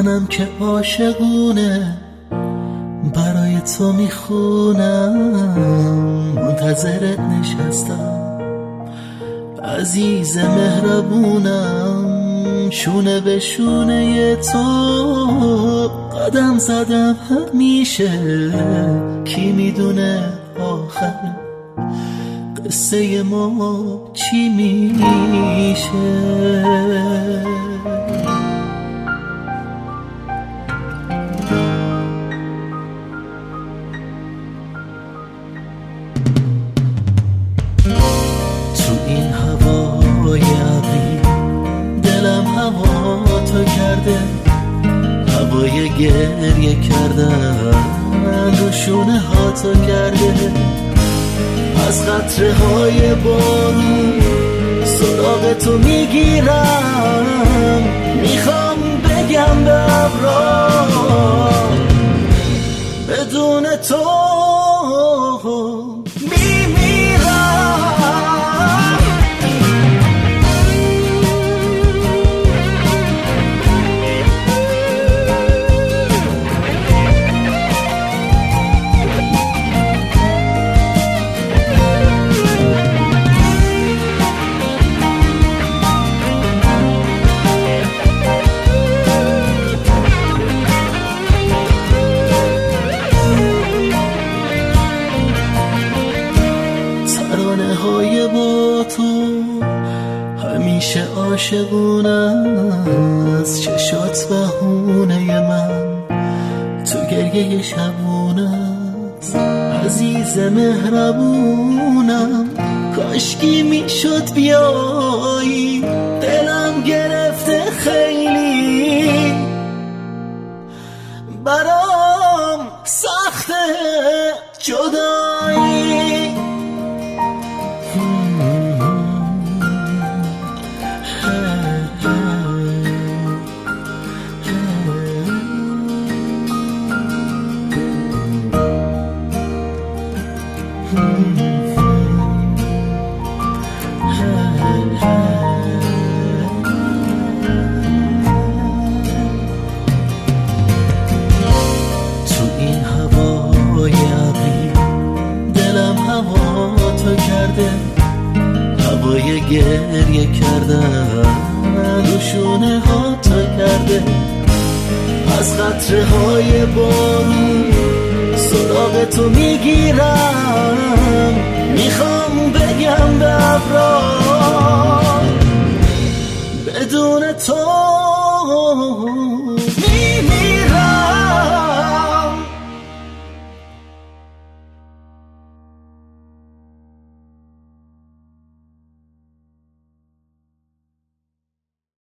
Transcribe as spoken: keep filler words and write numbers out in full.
منم که عاشقونه برای تو میخونم، منتظرت نشستم عزیز مهربونم، شونه به شونه تو قدم زدم همیشه، کی میدونه آخر قصه ما چی میشه. هوای گریه کردن رو شونه ها تو کرده، از قطره های بارون سراغ تو میگیرم، میخوام بگم به ابرا بدون تو های با تو همیشه عاشقونم، از چشات بهونه من تو گریه شبونست، عزیز مهربونم کاشکی میشد بیایی، دلم گرفته خیلی برام سخته جدایی. تو این هوای ابری دلم هوا تو کرده، هوای گریه کردن رو شونه ها تو کرده، از قطره های بارون سراغ تو میگیرم،